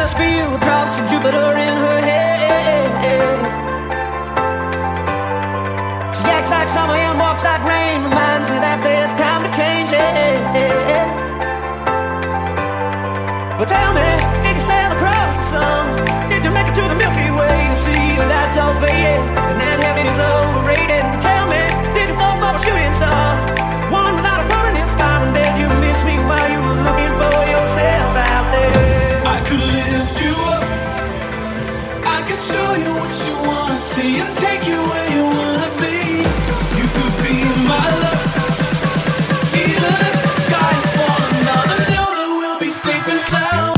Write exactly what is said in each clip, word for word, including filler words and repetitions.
must be drops of Jupiter in her head. She acts like summer and walks like rain, reminds me that there's time to change it. But tell me, did you sail across the sun? Did you make it to the Milky Way to see the lights all faded and that heaven is overrated? Tell me, did you fall for a shooting star, one without a permanent scar? And did you miss me while you were looking for yourself out there? I could lift you up, I could show you what you wanna see and take you where you wanna be. You could be my love, even if the sky's falling down. I know that we'll be safe and sound.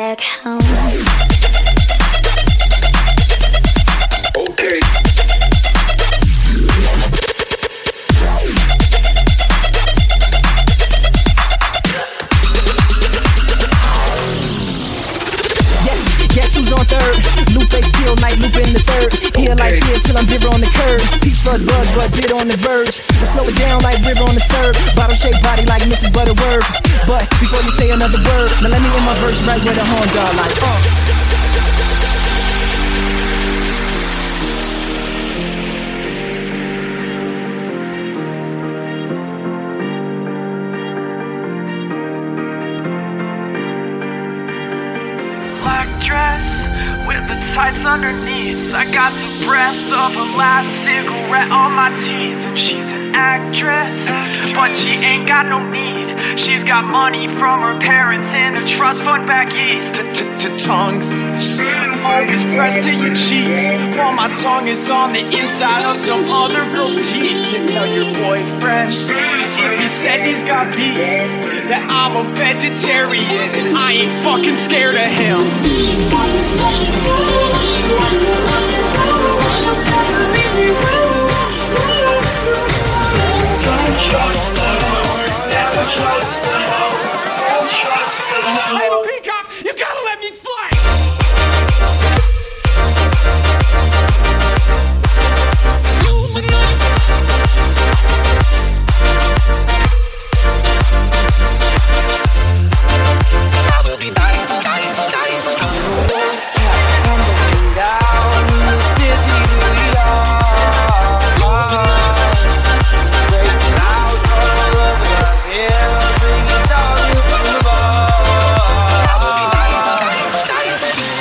back home. Okay. Guess who's on third? Lupe still like Lupe in the third. Here Okay. like here till I'm bitter on the curb. Peach fuzz buzz but bitter on the verge. I slow it down like river on the serve. Bottle shaped body like Missus Butterworth. But before you say another word, now let me end my verse right where the horns are like uh. Black dress with the tights underneath. I got the breath of her last cigarette on my teeth. She's an actress, but she ain't got no need. She's got money from her parents in a trust fund back east. Tongues always pressed to your cheeks, while my tongue is on the inside of some other girl's teeth. You tell your boyfriend if he says he's got beef that I'm a vegetarian and I ain't fucking scared of him. I'm a peacock! You gotta let me fly! I will be dying for, dying for, dying for you. Tumbling down the city we are. Breaking out all over the hill, bringing down you from the bar. I will be dying for, dying for, dying for you.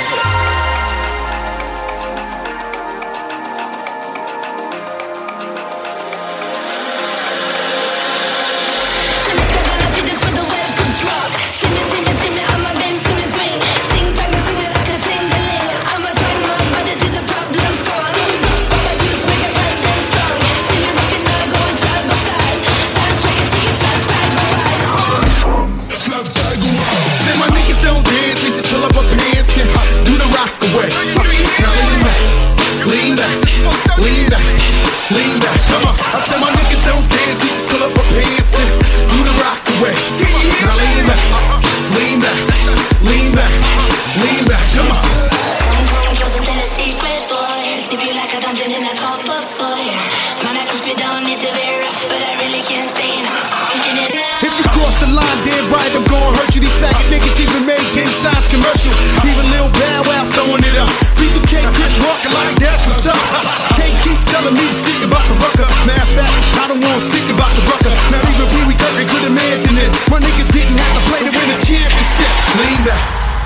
Say my niggas don't dance, they just pull up a pants and do the rock away. Now lean back, lean back, lean back, lean back. Come on. I said my niggas don't dance, they just pull up a pants and do the rock away. Now lean back, lean back, lean back, lean back. Come on. I'm closer than a secret boy. Tip you like a dungeon in a cup of soy. My necklace fit down, it's a very rough, but I really can't stay in. I'm getting it now. If you cross the line, damn right, I'm gon' hurt you. These faggot niggas even made game signs commercials. Even Lil Bow Wow throwing it up. B two K quit walking like that's what's up. Can't keep telling me to speak about the rucker. Matter of fact, I don't wanna speak about the rucker. Not even Pee Wee Kirkland could imagine this. My niggas didn't have to play to win a championship. Lean back.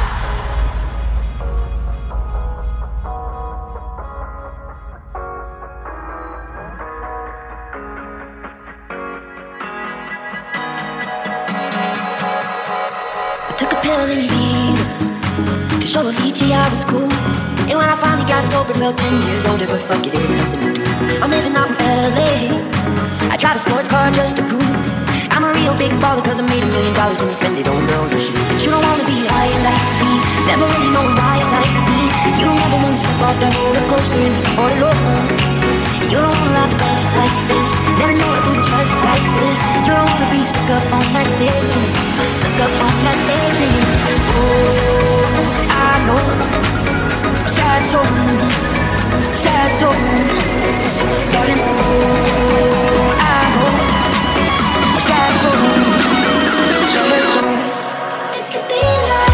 I took a pill in Ibiza to show Avicii I was cool. And when I finally got sober, felt ten years older. But fuck it, it was something to do. I'm living out in L A. I drive a sports car just to prove I'm a real big baller, cause I made a million dollars and spend it on girls and shoes. But you don't wanna be high like me, never really knowing why like me. You don't ever wanna step off that roller coaster and be all alone. You don't wanna ride the bus like this, never know who to trust like this. You don't wanna be stuck up on that station, stuck up on that station. Oh, I know, sad soul, sad soul, darling. Oh, I know, sad soul, sad soul. This could be love.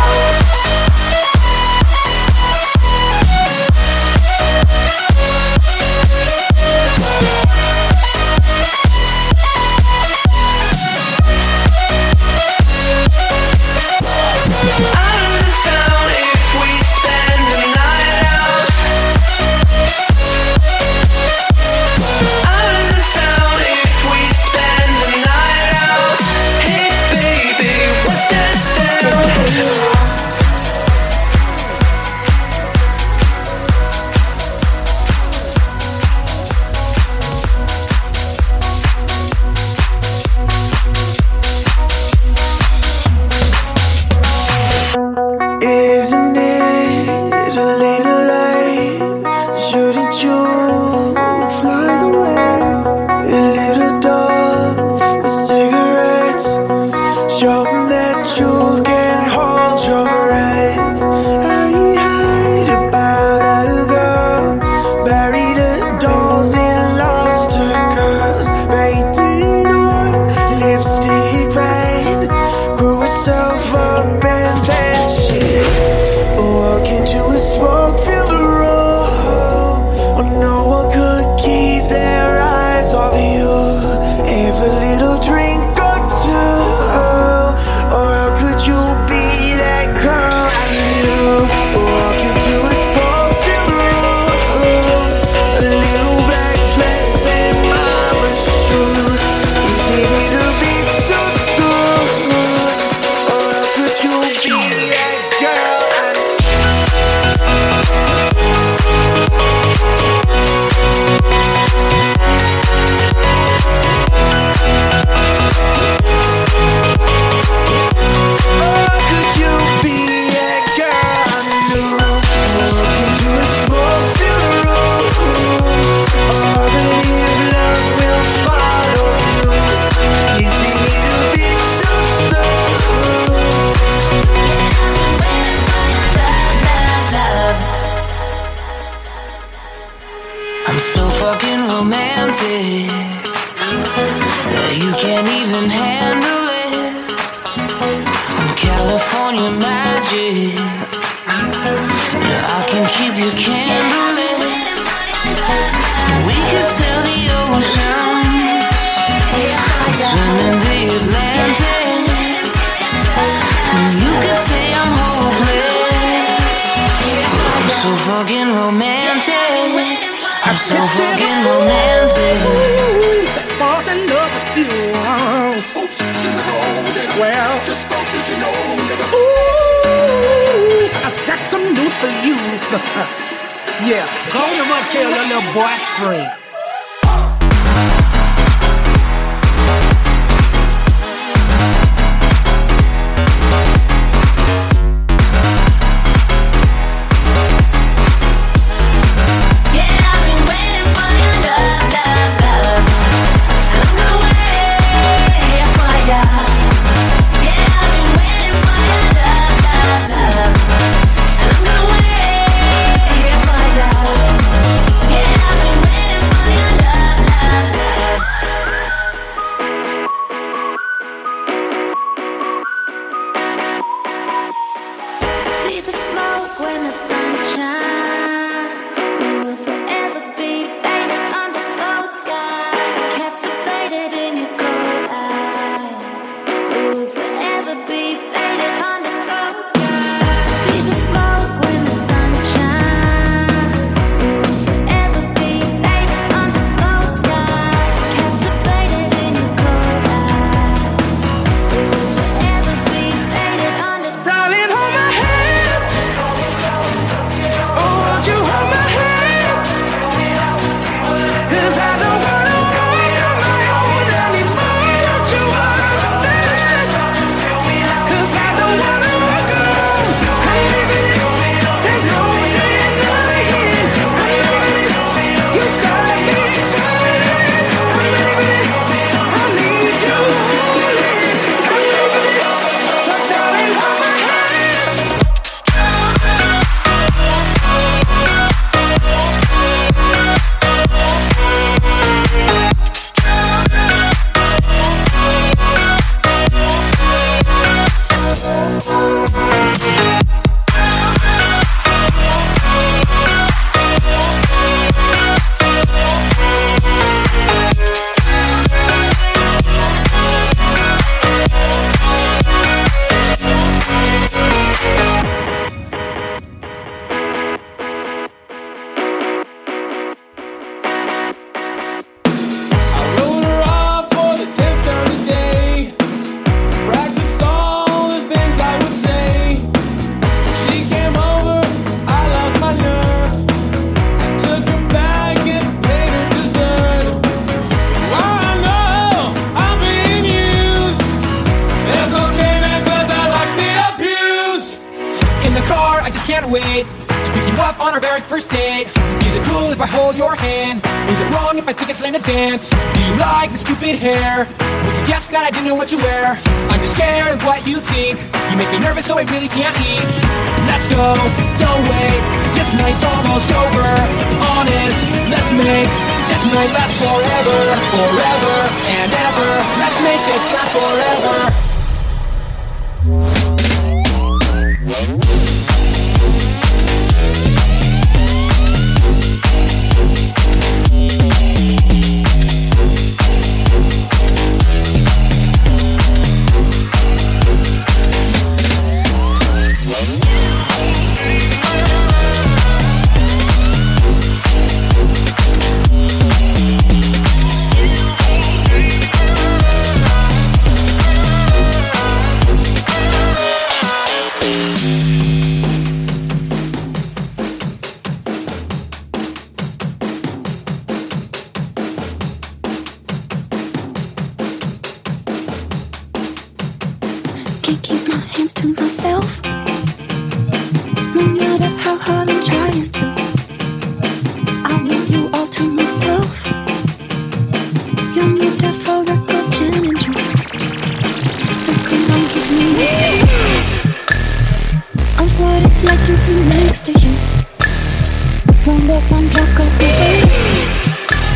Out of the town fucking romantic that you can't even handle it. I'm California magic, and I can keep your candle lit. We could sail the oceans, swim in the Atlantic, and you could say I'm hopeless, but I'm so fucking romantic. I'm so fucking romantic. Fall in love with you. Well, ooh, I've got some news for you. Yeah, go on and run tell your little boyfriend. Next to you, won't let one drop go away.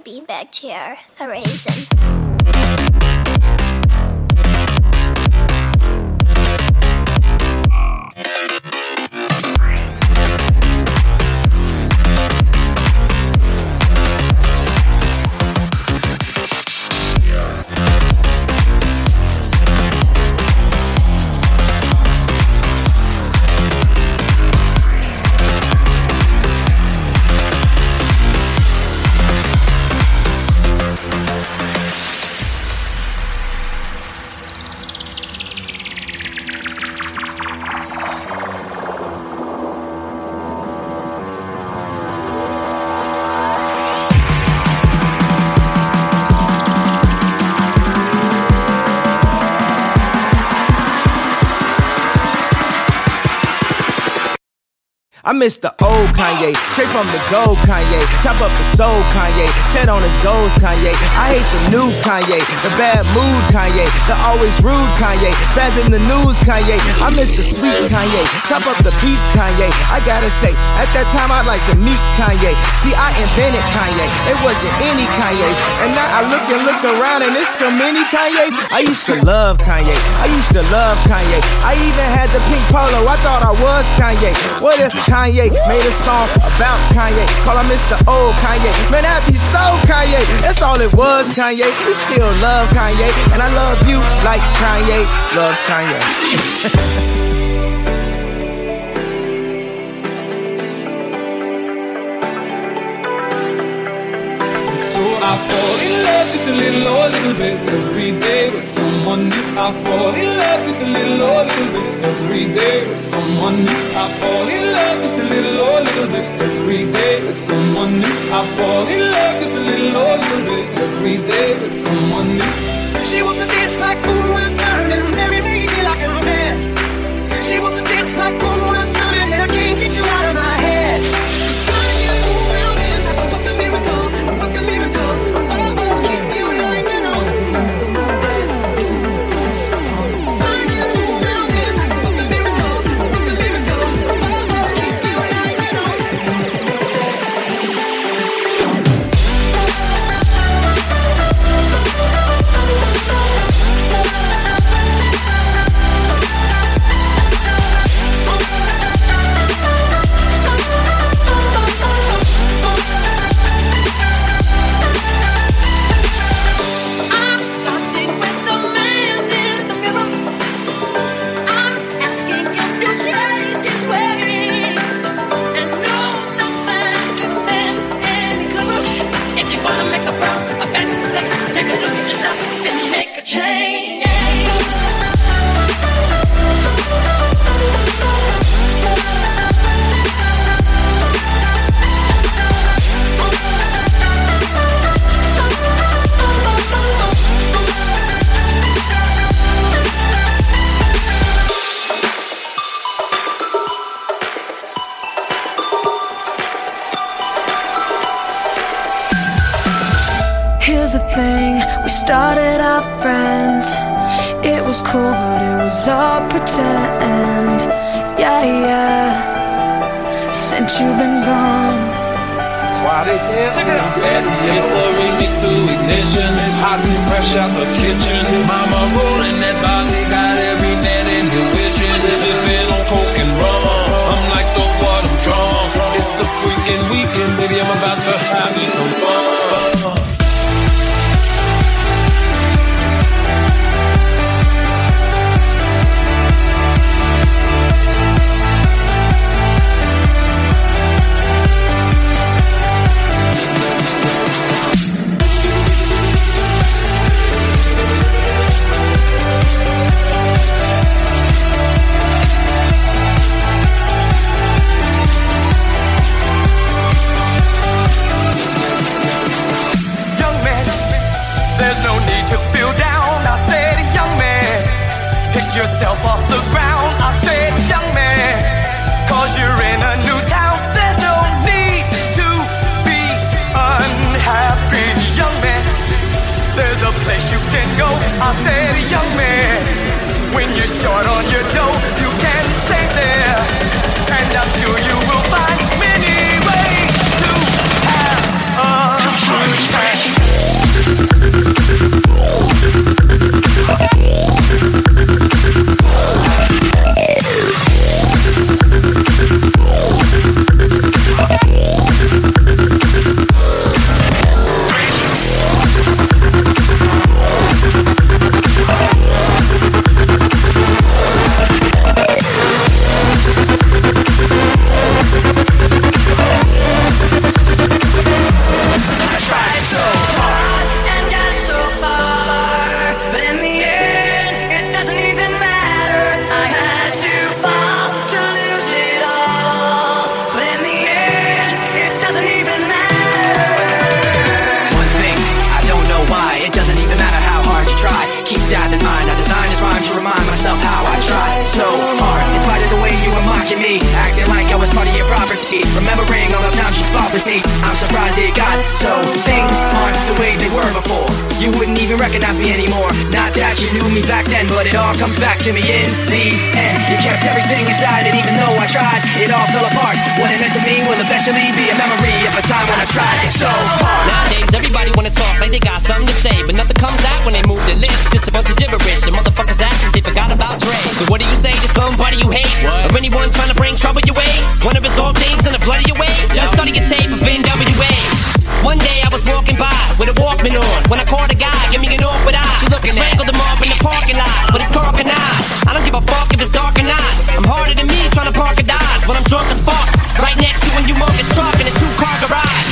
beanbag chair, a raisin. I miss the old Kanye, straight from the gold Kanye. Chop up the soul Kanye, set on his goals Kanye. I hate the new Kanye, the bad mood Kanye, the always rude Kanye, spaz in the news Kanye. I miss the sweet Kanye, chop up the beats Kanye. I gotta say, at that time I'd like to meet Kanye. See, I invented Kanye, it wasn't any Kanye's. And now I look and look around and there's so many Kanye's. I used to love Kanye, I used to love Kanye. I even had the pink polo, I thought I was Kanye. What if Kanye made a song about Kanye? Call him Mister Old Kanye. Man, that'd be so Kanye. That's all it was, Kanye. We still love Kanye, and I love you like Kanye loves Kanye. I fall in love just a little or a little bit every day with someone new. I fall in love just a little or a little bit every day with someone new. I fall in love just a little or a little bit every day with someone new. I fall in love just a little or a little bit every day with someone new. She wants to dance like ooh and sun and every me feel like a mess. She wants to dance like ooh and sun and I can't get you out of my head. Here's the thing, we started out friends. It was cool, but it was all pretend. Yeah, yeah, since you've been gone. Why they say it's history needs to ignition. Hot and fresh out the kitchen. Mama rolling that body, got every net in your wishes. Sipping on coke and rum. I'm like the water drum. It's the freaking weekend, baby. I'm about to have me some fun. Yourself off the ground, I said, young man, cause you're in a new town. There's no need to be unhappy, young man. There's a place you can go, I said, young man. When you're short on your dough, you can stay there, and I'm sure you will find many ways to have a good time. at me, acting like I was part of your property. Remembering all the times you fought with me, I'm surprised it got so. Things aren't the way they were before. You wouldn't even recognize me anymore. Not that you knew me back then, but it all comes back to me in the end. You kept everything inside, and even though I tried, it all fell apart. What it meant to me will eventually be a memory of a time when I tried it so hard. Nowadays, everybody wanna talk like they got something to say, but nothing comes out when they move their lips. Just a bunch of gibberish, and motherfuckers act as they forgot about Dre. So what do you say to somebody you hate? What? Or anyone trying to bring trouble your way? Wanna resolve things in the blood of your way? Just study your tape of N W A. One day I was walking by with a Walkman on, when I caught a guy, give me an awkward eye. You looking at? Strangled him off in the parking lot with his talking eyes. I don't give a fuck if it's dark or not. I'm harder than me trying to park a Dodge when I'm drunk as fuck. Right next to a humongous truck in a two-car garage.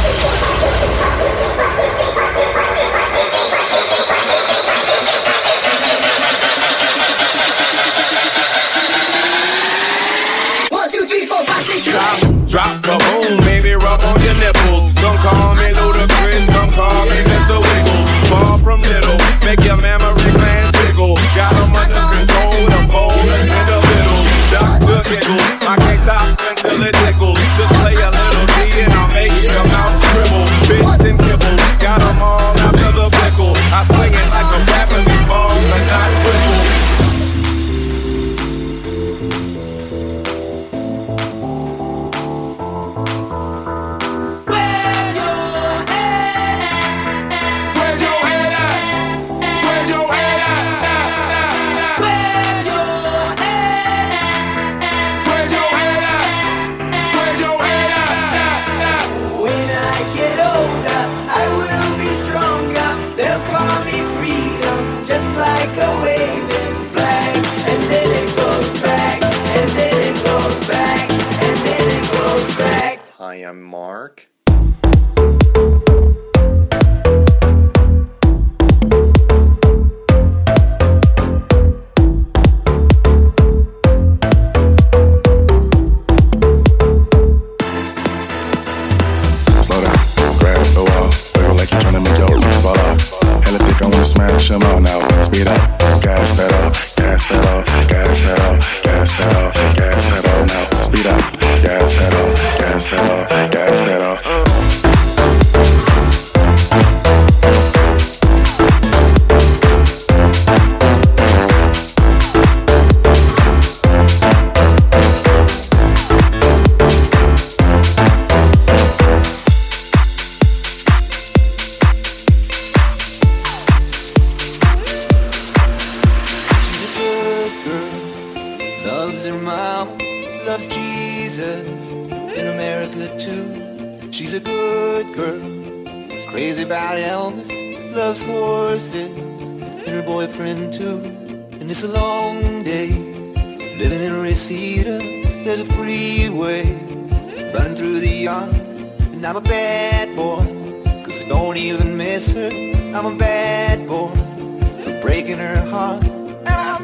One, two, three, four, five, six, Drop, drop the boom, baby, rub on your nipples. Some call me Ludacris, some call me Mister Wiggle. Far from little, make your mammary glands tickle. Got 'em under control, the bowl in the middle. Doctor Giggle, I can't stop until it tickles. Just play a little D and I'll make your mouth scribble. Bits and kibbles, got 'em all after the pickle. I swing it like a Japanese ball, but not cripple. I am Mark. Slow down, grab the wall, wiggle like you're trying to make your roots fall off. Hella thick, I wanna smash them all now. Speed up, gas that up, gas that up, gas that up, gas that up, gas that up now. Speed up, gas that up, gas that up, gas that up. Loves her mom, loves Jesus, in America too. She's a good girl, she's crazy about Elvis, loves horses, and her boyfriend too. And it's a long day, living in Reseda. There's a freeway running through the yard, and I'm a bad boy, cause I don't even miss her. I'm a bad boy for breaking her heart. And I'm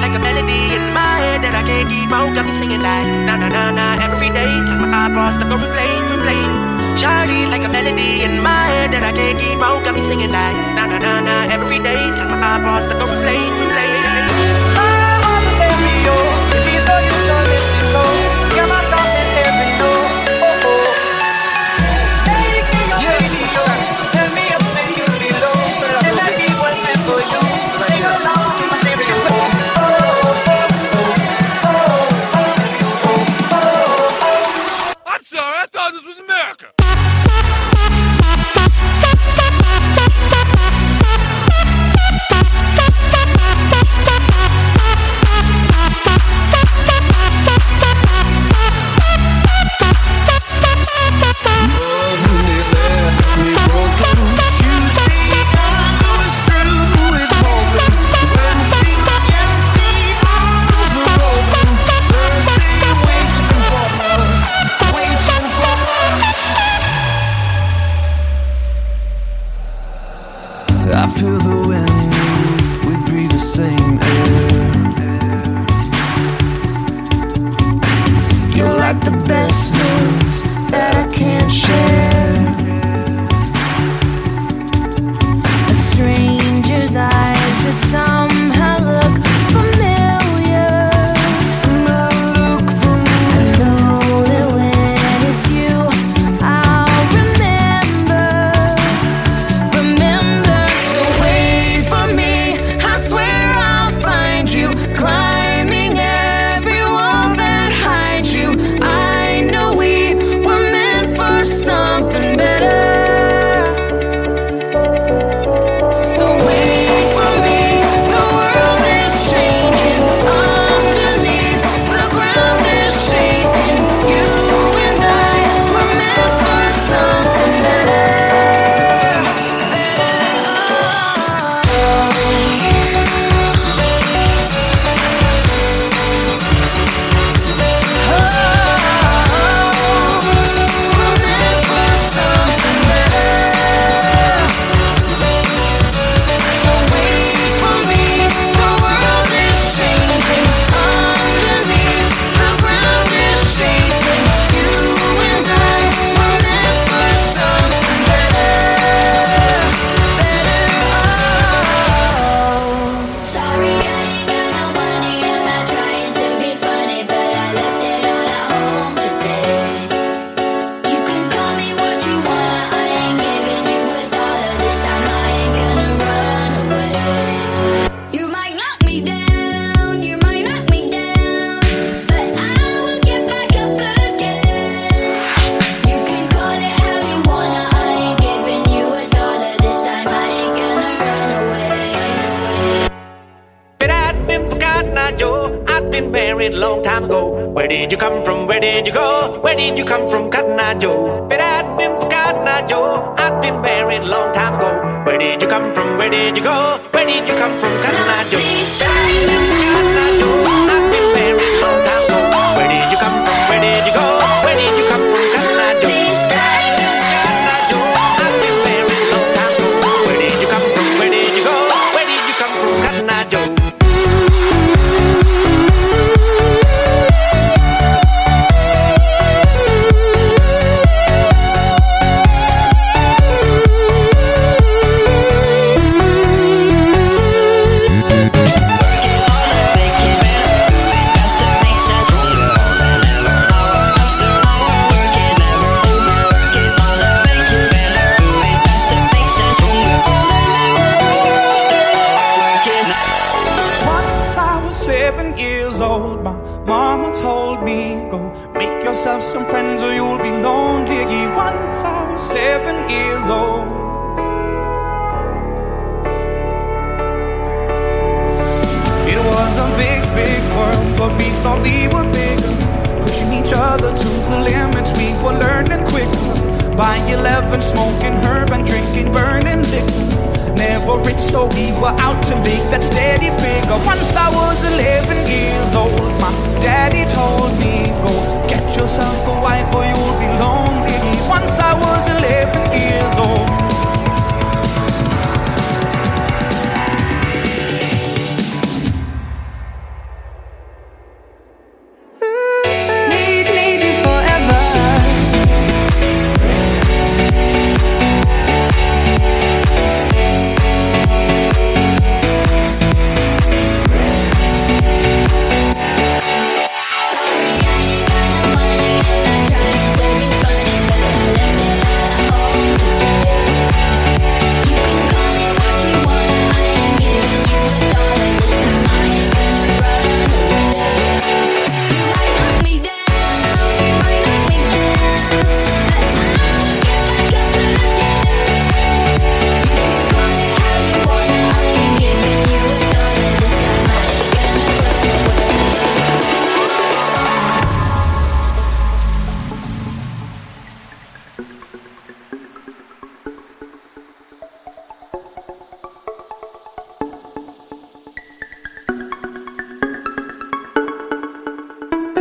like a melody in my head that I can't keep out. Got me singing like na na na na. Every day's like my eyeballs stuck on replay, replay. Shawty's like a melody in my head that I can't keep out. Got me singing like na na na na. Every day's like my eyeballs stuck on replay, replay. I was a stereo, the keys so you should listen to. Got my thoughts in every note. Oh oh. Hey, king of radio, tell me a place below, and let me what's meant for you. Sing along to my stereo. I'm sorry, I thought this was America. I feel the wind move, we breathe the same air. You're like the best news that I can't share. A stranger's eyes that somehow look familiar. Somehow look familiar. I know that when it's you, I'll remember. Remember, so wait for me. I swear I'll find you, climbing every wall that hides you. I know we were meant for something better. So wait for me, the world is changing. Underneath, the ground is shaking. You and I were meant for something better. Sorry, I ain't got no money. I'm not trying to be funny, but I left it all at home today. You can call me what you wanna. I ain't giving you a dollar this time. I ain't gonna run away. You might knock me down, you might knock me down, but I will get back up again. You can call it how you wanna. I ain't giving you a dollar this time. I ain't gonna run away. But I've been forgotten, I Joe. I've been married a long time ago. Where did you come from? Where did you go? Where did you come from, Cotton Eye Joe? But I've been forgotten, I Joe. I've been married a long time ago. Where did you come from? Where did you go? Where did you come from, Cotton Eye Joe? But I've been forgotten, I Joe. I've been married a long time ago. Where did you come from? Where did you go? Where did you come from, Cotton Eye Joe? But I've been forgotten, I Joe. I've been married a long time ago. Where did you come from? Where did you go? Where did you come from, Cotton Eye Joe? Once I was seven years old, my mama told me, go make yourself some friends or you'll be lonely. Once I was seven years old. It was a big, big world, but we thought we were bigger, pushing each other to the limits. We were learning quicker. By eleven, smoking herb and drinking burning liquor. Never rich, so we were out to make that steady figure. Once I was eleven years old, my daddy told me, go get yourself a wife or you'll be lonely. Once I was eleven years old.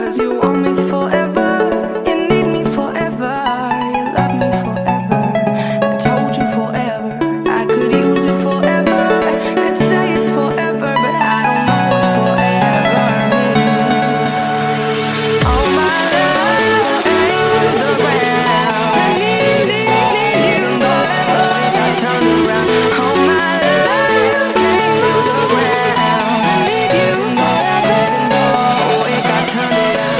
'cause you want me forever. You need me forever. You love me forever. I told you forever. I could use you forever. Could say it's forever, but I don't know what forever means. All my love ain't the ground. I need, need, need you forever. If I turn around, all my love ain't the ground. I need you forever. Oh, if I turn around.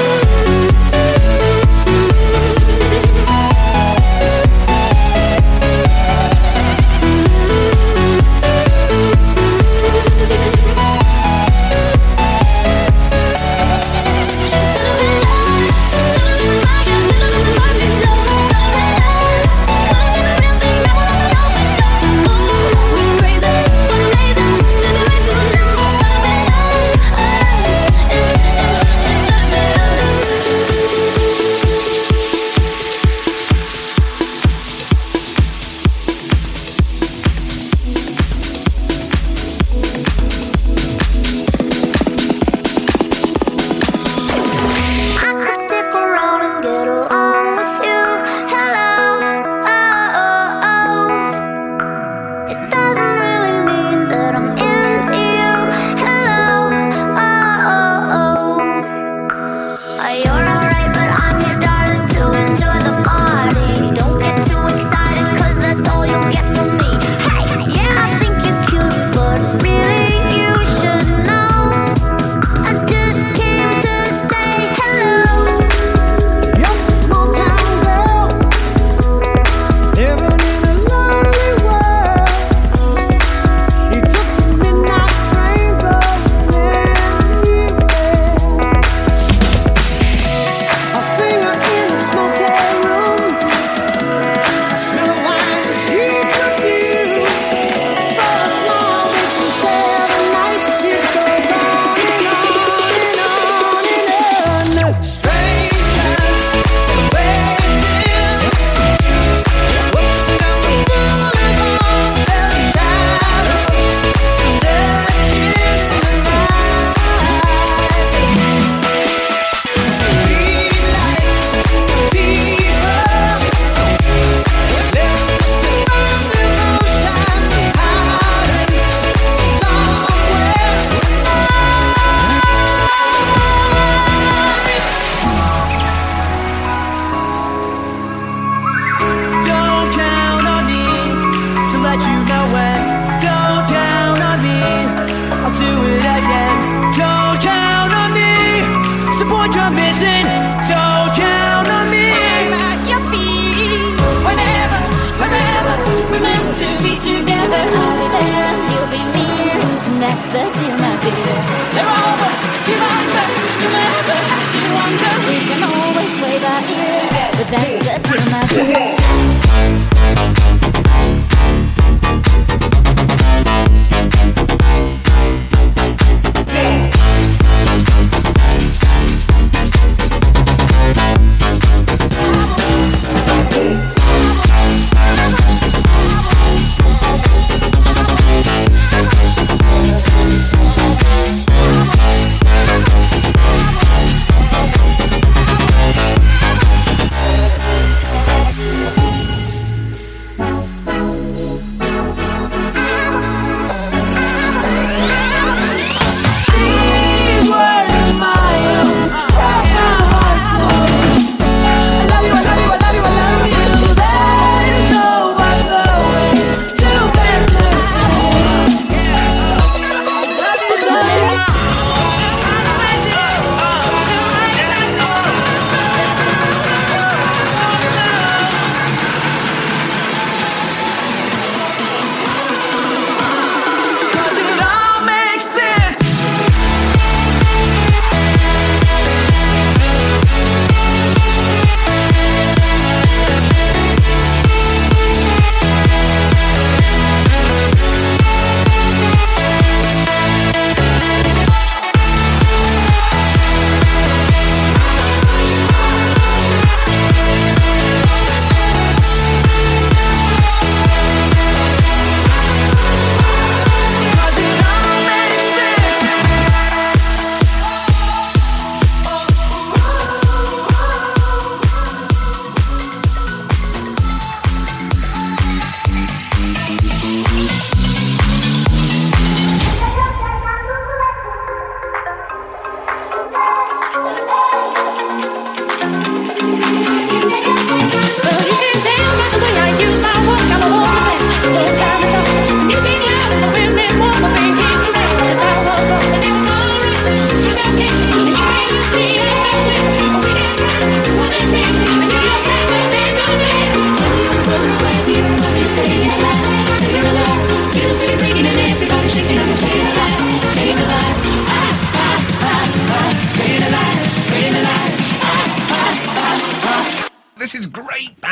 I could stick around and get along with you. Hello, oh, oh, oh. It doesn't really mean that I'm into you. Hello, oh, oh, oh. Uh, You're alright, but I'm your darling to enjoy the party. Don't get too excited, 'cause that's all you'll get from me. Hey, yeah, I think you're cute, but really you should know. I just came to say hello. You're a small town girl, living in a lonely world. She took the midnight train, but anywhere. I'll sing her in the smoky room. Smell of wine and she took you. For as long as we share the night, it goes on and on and on and on. Strangers waiting, walking down the boulevard, their shadows searching in the night. Street lights, people, there's just a rendezvous shining hiding somewhere. Don't count on me to let you know when. Don't count on me, I'll do it again. Don't count on me, it's the point you're missing. Don't count on me. I'm at your feet. Whenever, wherever we're meant to be together, I'll be there and you'll be near. And that's the deal, my dear. They're over, remember, remember. You wonder, we can always play by ear. But that's the deal, my dear. Don't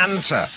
banter.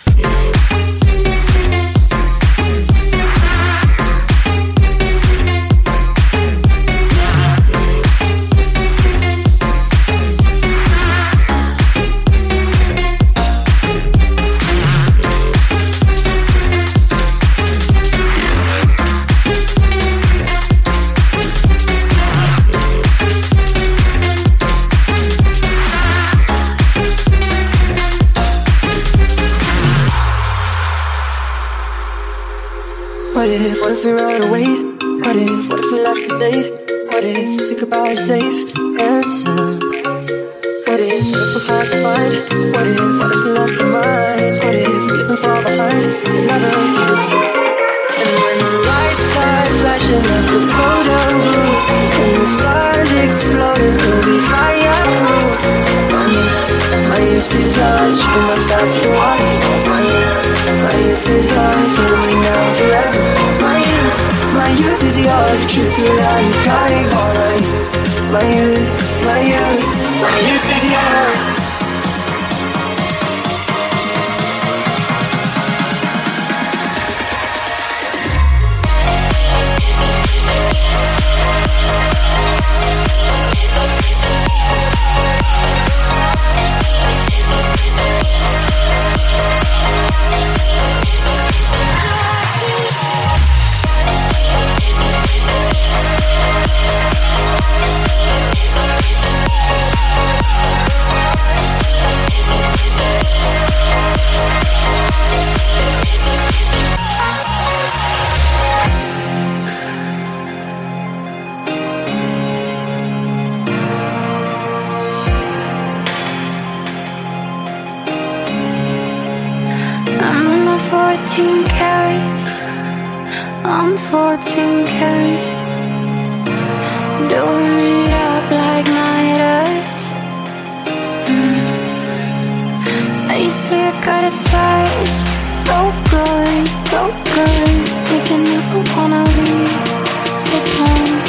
What if, what if we run away? What if, what if we left the date? What if we say goodbye safe and sound? What if, what if we're hard to find? What if, what if we lost our minds? What if we let them fall behind and never found? And when the lights start flashing like the photos and the stars exploding, we'll be fireproof. My youth, my youth is ours, tripping my stars to the waterfalls. My youth, my youth is ours, moving now forever. My youth, my youth is yours, the truth to lie, you're dying all right. My youth, my youth, my youth is yours. fourteen carats, I'm fourteen carat. Don't meet up like night eyes. mm. They say I got a touch, so good, so good. We can never wanna leave, so don't,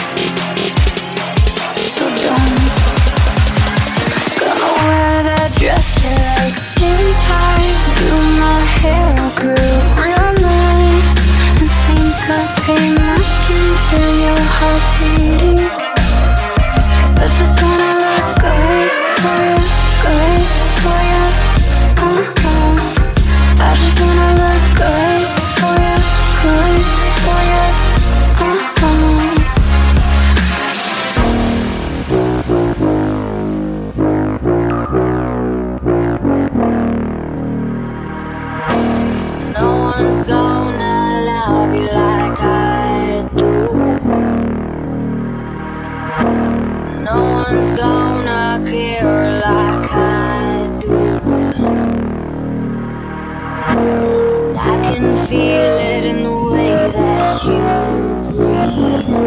so don't. Gonna wear that dress you like, skin tight. Do my hair up real, real nice, and syncopate my skin to your heart beating. Cause I just wanna look good for you, good for you. Uh-huh. I just wanna look good for you, good for you. Uh-huh. One's gonna love you like I do. No one's gonna care like I do. And I can feel it in the way that you breathe.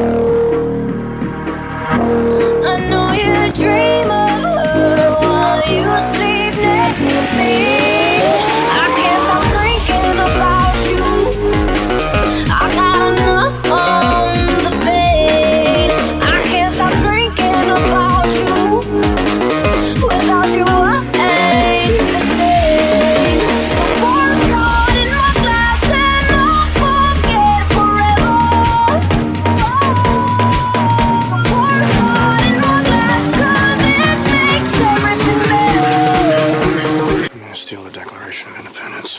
I know you dream of her while you sleep next to me. I can't stop thinking about you. I got enough on the bed. I can't stop thinking about you. Without you I ain't the same. So pour a shot in my glass and I'll forget forever. So pour a shot in my glass, cause it makes everything better. I'm gonna steal the Declaration of Independence.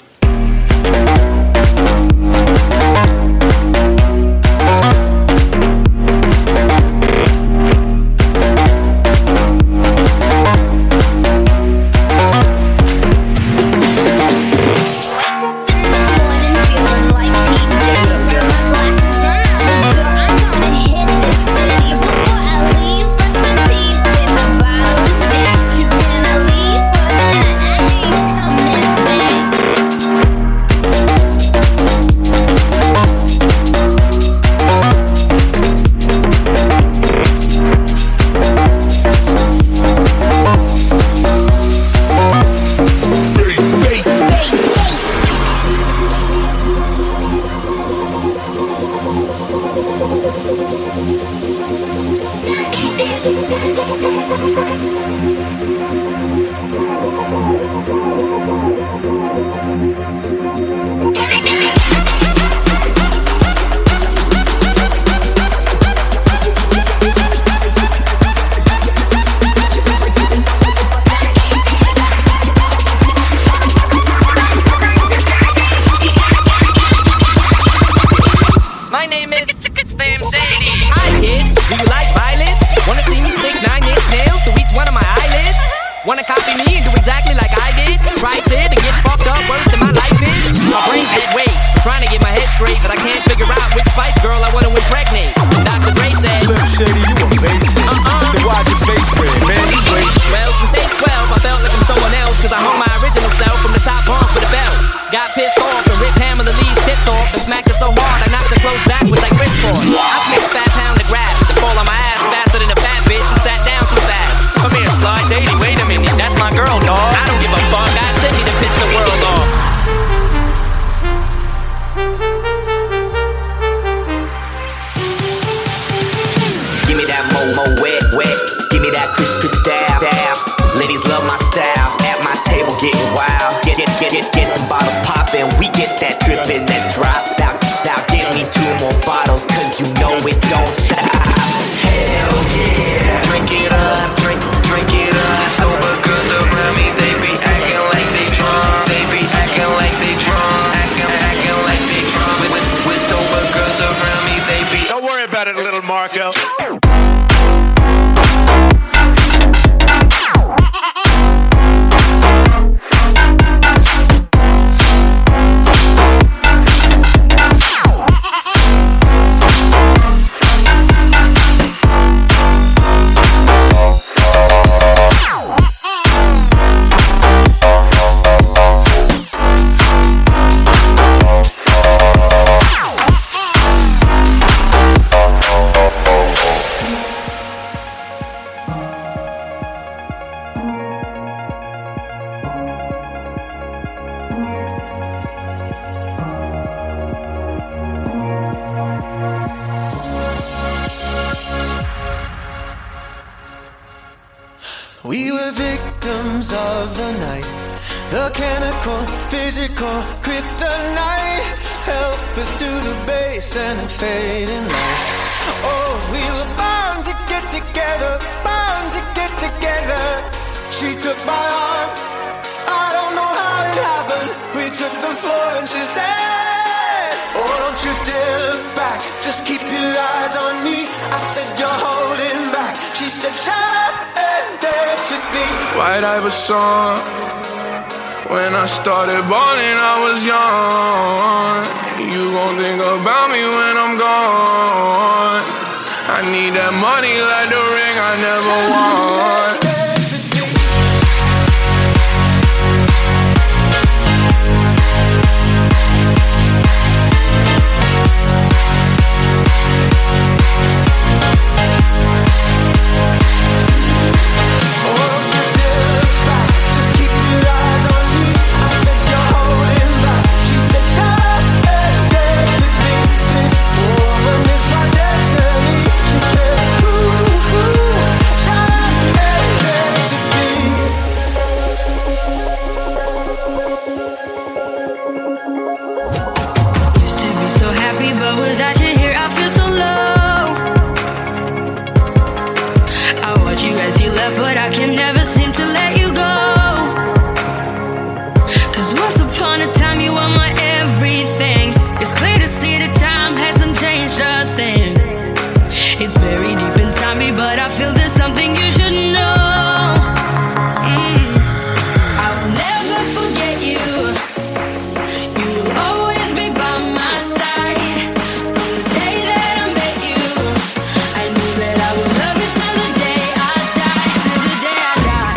We'll be right back. you like violence? Wanna see me stick nine-inch nails to each one of my eyelids? Wanna copy me and do exactly like I did? Try sit and get fucked up worse than my life is? My brain's dead weight, trying to get my head straight, but I can't figure out which Spice Girl I wanna impregnate. Doctor Dre said, Slim Shady, you a basic. Uh-uh. Then why'd your face spread, man? You great. Well, since age twelve, I felt like I'm someone else, cause I hung my original self from the top bunk with a belt. Got pissed off and ripped Pamela Lee's tits off and smacked her so hard I knocked her clothes backwards like Chris Paul. I smacked fat pound of grass to fall on my ass faster than a fat bitch who sat down too fast. Come here, Sly Shady, wait a minute, that's my girl, dawg. I don't give a fuck, I sent you to piss the world off. Give me that mo-mo wet, wet. Give me that crisp, crisp stab, stab. Ladies love my style. At my table getting wild. Get, get, get, get, get the bottle poppin'. We get that drip and that drop. Now, now give me two more bottles, cause you know it don't stop. Hell yeah. Drink it up, drink, drink it up. The sober girls around me, they be acting like they drunk. They be acting like they drunk. Acting, acting like they drunk. With, with, with sober girls around me, they be. Don't worry about it, little Marco. We were victims of the night, the chemical, physical, kryptonite. Help us to the base and the fading light. Oh, we were bound to get together, bound to get together. She took my arm, I don't know how it happened. We took the floor and she said, oh, don't you dare look back, just keep your eyes on me. I said, you're holding back. She said, shut up and dance with me. White Iverson. When I started balling, I was young. You gon' think about me when I'm gone. I need that money like the ring I never won. But I can never seem to let you go. Cause once upon a time you were my everything. It's clear to see that time hasn't changed a thing. It's buried deep inside me, but I feel there's something you should know. mm. I'll never forget you. You will always be by my side. From the day that I met you, I knew that I would love you till the day I die. Till the day I die.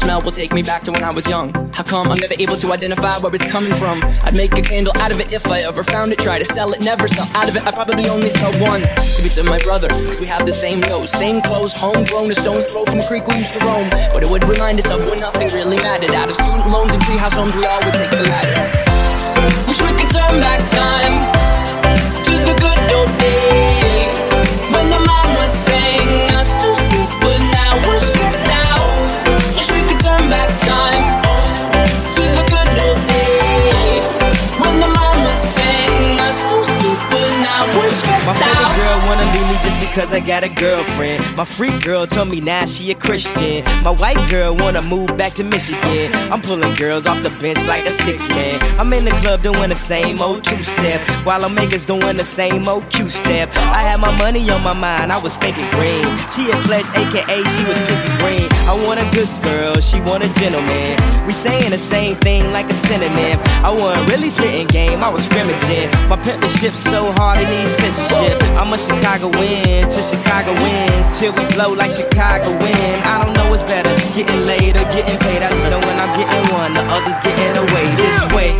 smell will take me back to when I was young. How come I'm never able to identify where it's coming from? I'd make a candle out of it if I ever found it. Try to sell it, never sell out of it. I'd probably only sell one. Give it to my brother, cause we have the same nose, same clothes, homegrown, a stone's throw from a creek we used to roam. But it would remind us of when nothing really mattered. Out of student loans and treehouse homes, we all would take the ladder. Wish we could turn back time to the good old days when the mama sang us to sleep, but now we're stressed out. Wish we could turn back time to the good old days when the mama sang us to sleep, but now we're stressed out. My favorite girl wanna leave me just because I got a girlfriend. My freak girl told me now she a Christian. My white girl wanna move back to Michigan. I'm pulling girls off the bench like a six man. I'm in the club doing the same old two-step, while I'm makers doing the same old Q-step. I had my money on my mind, I was thinking green. She a pledge, aka she was picking green. I want a good girl, she want a gentleman. We saying the same thing like a synonym. I wasn't really spitting game, I was scrimmaging. My penmanship so hard it needs censorship. I'm a Chicago win, till Chicago wins, till we blow like Chicago win. I don't know what's better, getting laid or getting paid. I just know when I'm getting one, the others getting away this way.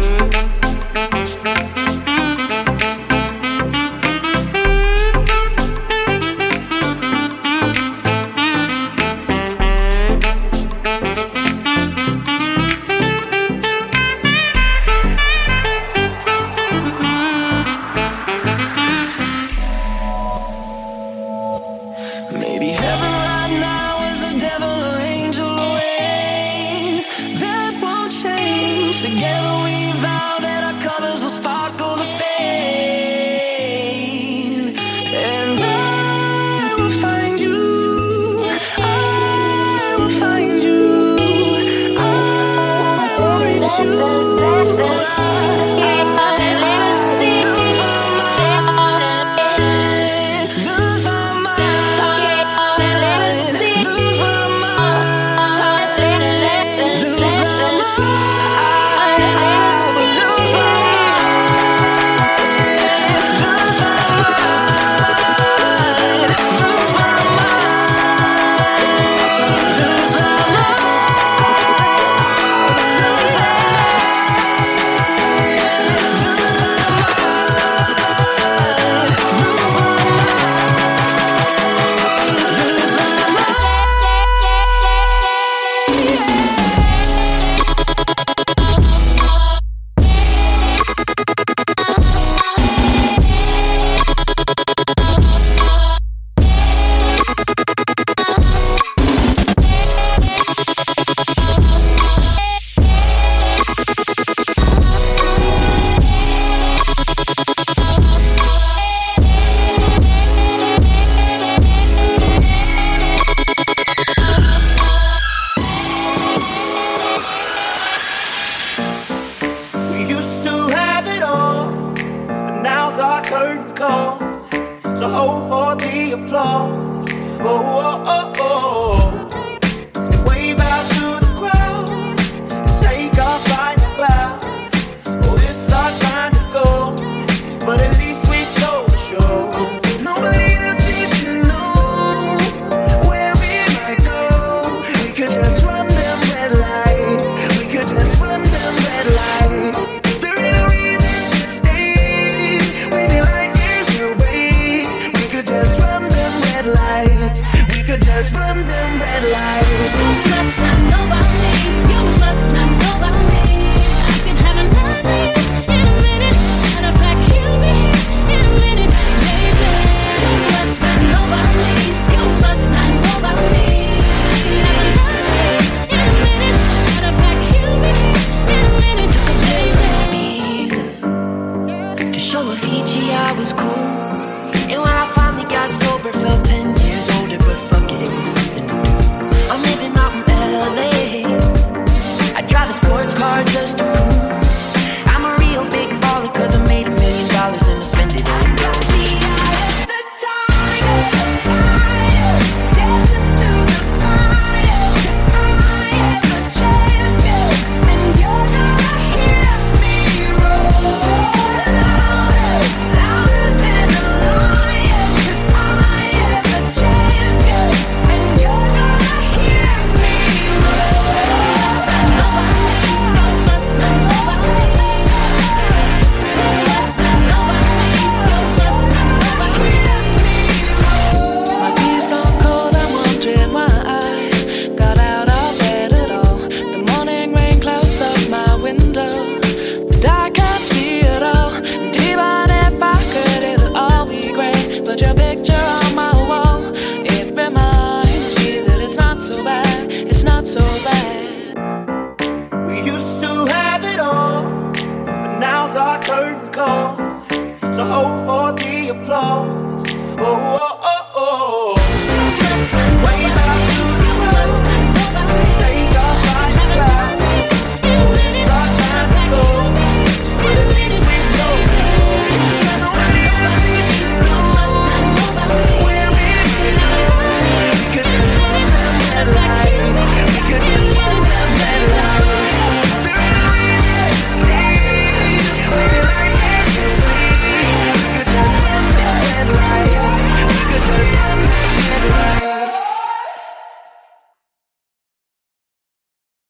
could just run them red lights. You must not know about me. You must not know about me.